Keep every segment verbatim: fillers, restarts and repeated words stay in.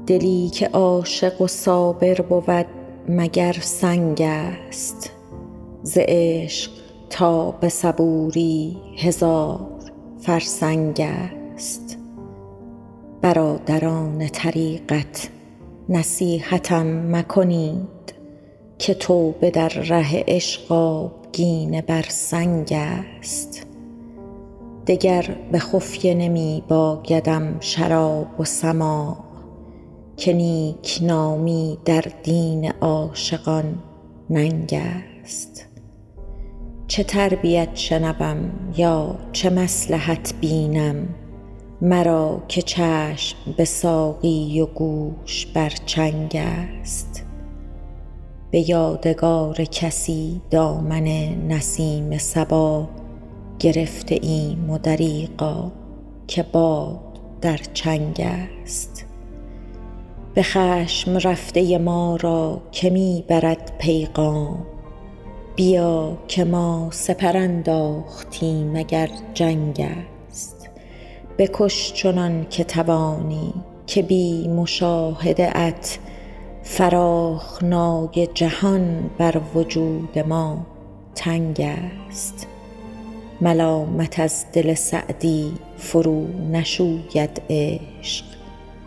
دلی که عاشق و صابر بود مگر سنگ است. ز عشق تا به صبوری هزار فرسنگ است. برادران طریقت نصیحتم مکنید که توبه در ره عشق آبگینه بر سنگ است. دگر به خفیه نمی بایدم شراب و سماع که نیکنامی در دین عاشقان ننگ است. چه تربیت شنوم یا چه مصلحت بینم مرا که چشم به ساقی و گوش بر چنگ است. به یادگار کسی دامن نسیم صبا گرفته ایم و دریغا که باد در چنگ است. به خشم رفته ما را که می برد پیغام بیا که ما سپر انداختیم اگر جنگ است. بکش چنان که توانی که بی مشاهده ات فراخنای جهان بر وجود ما تنگ است. ملامت از دل سعدی فرو نشوید عشق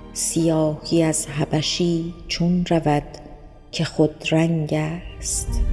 سیاهی از حبشی چون رود که خود رنگ است.